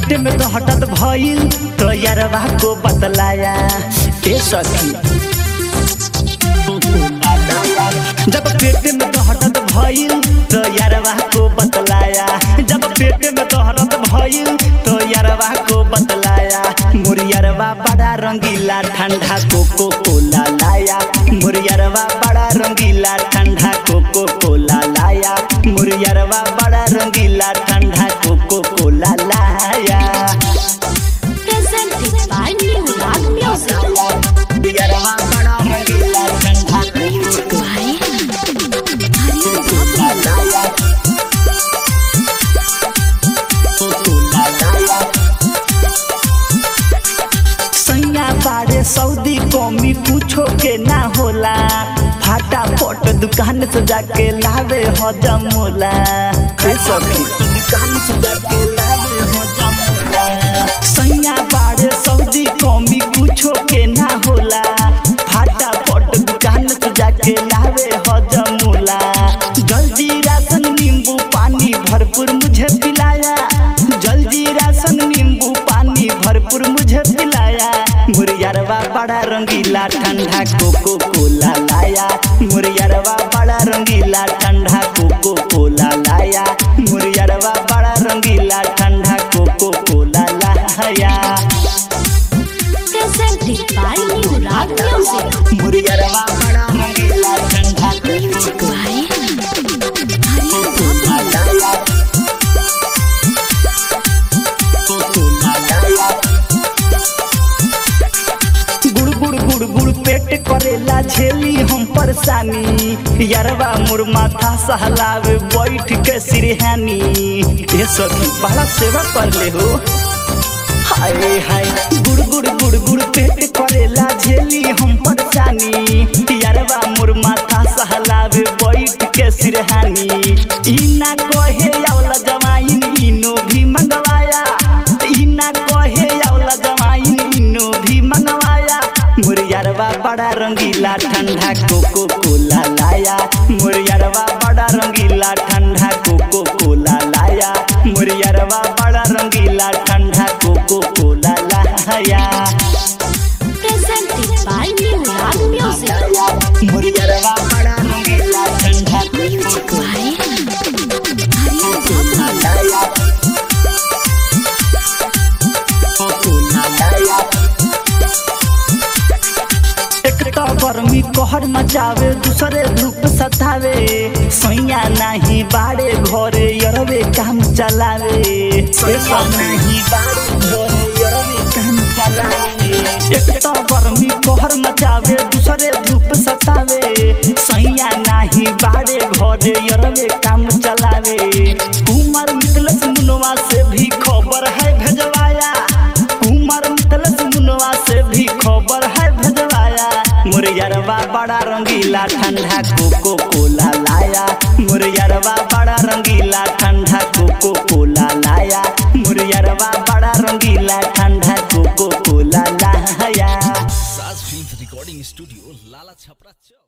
पेट में तो हटत भइल तो यारवा को बतलाया ए सखी। जब पेट में तो हटत भइल तो यारवा को बतलाया, जब पेट में तो हटत भइल तो यारवा को बतलाया। मोर यारवा बड़ा रंगीला ठंडा कोको कोला लाया, मोर यारवा बड़ा रंगीला ठंडा कोको कोला लाया, मोर यारवा बड़ा रंगीला ठंडा कोको कोला लाया। Presented by New Rock Music. यारवा बड़ा रंगीला ठंडा कोको कोला लाया। सैया बारे सऊदी कौमी पूछो के ना होला, फटाफट दुकान से जाके लावे हजम होला। दुकान से जाके लावे हजम होला। सैया बारे सऊदी कौमी पूछो के ना होला, फटाफट दुकान से जाके लावे हजम होला। जल्दी राशन नींबू पानी भरपूर मुझे पिलाया, जल्दी राशन नींबू पानी भरपूर मुझे पिलाया। मोर यारवा बड़ा रंगीला ठंडा कोको कोला लाया, मोर यारवा बड़ा रंगीला ठंडा कोको कोला लाया, मोर यारवा बड़ा रंगीला ठंडा कोको कोला लाया। Presented by New Rock Music. मोर यारवा बड़ा रंगीला ठंडा कोको कोला लाया। गुड़ पेट करेला झेली हम परेशानी, यारवा मोर माथा सहलावे बैठ के सिरहानी। ये सखी बड़ा सेवा कर ले हो, हाय हाय। गुड़ पेट करेला झेली हम परेशानी, यारवा मोर माथा सहलावे बैठ के सिरहानी। इना कहे आवला जमाइन इनो भी मंगवाया, इना कहे आवला जमाइन इनो भी मंगवाया। मोर यारवा बड़ा रंगीला ठंडा कोको कोला लाया, मोर यारवा बड़ा रंगीला ठंडा कोको कोला लाया, मोर यारवा बड़ा रंगीला ठंडा कोको कोला लाया। Presented by New Rock Music. मोर यारवा बड़ा रंगीला ठंडा कोको कोला लाया। गर्मी कहर मचावे दूसरे धूप सतावे, सैया नहीं बाड़े घरे यरवे काम चलावे, सैया नहीं बाड़े घरे यरवे काम चलावे। एक तो गर्मी कहर मचावे दूसरे धूप सतावे, सैया नहीं बाड़े घरे यरवे काम चलावे। उमर मितलस मुनवा से भी खबर है भेजवाया, उमर मितलस मुनवा से भी खबर है भेजवाया। मोर यारवा बड़ा रंगीला ठंडा कोको कोला लाया, मोर यारवा बड़ा रंगीला ठंडा कोको कोला लाया, मोर यारवा बड़ा रंगीला ठंडा कोको कोला लाया। Saaj film recording studio Lala Chhapra.